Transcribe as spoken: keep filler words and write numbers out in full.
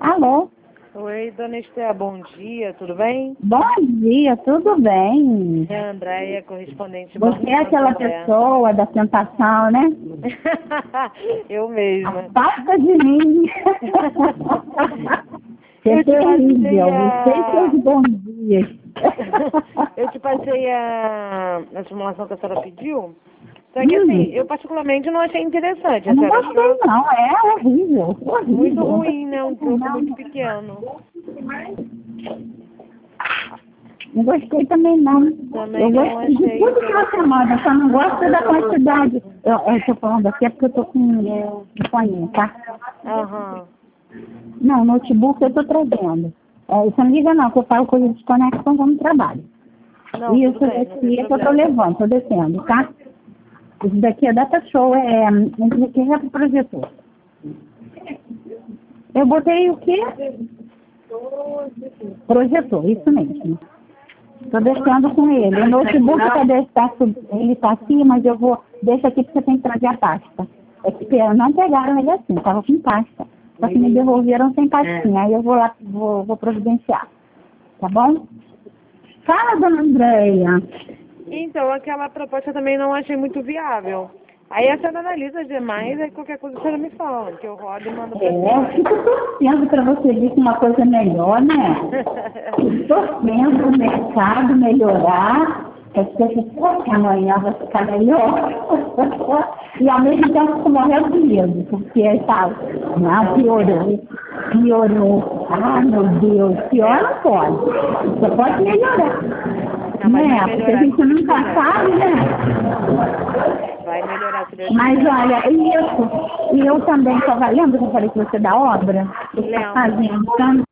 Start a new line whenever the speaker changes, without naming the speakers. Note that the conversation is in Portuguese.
Alô?
Oi, dona Esther, bom dia, tudo bem?
Bom dia, tudo bem?
É a Andréia, correspondente
Você
Banco
é aquela
Santander.
pessoa da tentação, né?
Eu mesma.
Afasta de mim. Você é
Eu te passei
terrível.
a...
Você e seus bons dias.
Eu te passei a... a simulação que a senhora pediu. Só que
Hum.
assim, eu particularmente não achei interessante.
Eu
A
não
senhora
gostei,
achou
não. É horrível. Horrível.
muito
Não
ruim, né? Um
gostei,
troco
não.
muito pequeno.
Não gostei também, não.
Também
Eu
não
gostei de
achei
tudo que você manda, só não gosto da quantidade. Eu estou falando aqui é porque eu estou com o fone, tá?
Aham.
Não, notebook eu estou trazendo. É, isso não liga não, que eu falo coisa de desconexão como trabalho.
Não,
Isso
tudo bem, não tem
daqui é que eu estou
problema.
levando, estou descendo, tá? Isso daqui é data show, é... Esse daqui é pro projetor. Eu botei o quê? Projetor, isso mesmo. Estou descendo com ele. O notebook cadê? Tá, ele está aqui, mas eu vou... Deixa aqui porque você tem que trazer a pasta. É que não pegaram ele assim, estava com pasta. Só que me devolveram sem pastinha. Aí eu vou lá, vou, vou providenciar. Tá bom? Fala, dona Andréia.
Então, aquela proposta também não achei muito viável. Aí a senhora analisa as demais, aí qualquer coisa a senhora me fala, que eu rodo e mando pra
É, eu
senhora.
fico torcendo para você vir com uma coisa melhor, né? Fico torcendo o mercado melhorar. Eu sei que amanhã vai ficar melhor. E ao mesmo tempo fico morrendo de medo, porque aí fala, não, piorou, piorou. Ah, meu Deus, pior não pode. Você pode melhorar.
Não, mas
Né?
vai
Porque a
melhorar,
gente
se Deus
nunca
quiser.
sabe, né?
Vai melhorar, se Deus
Mas
quiser.
olha, e isso, e eu também estava, lembra que eu falei que você é da obra? Você está
Lembro.
fazendo,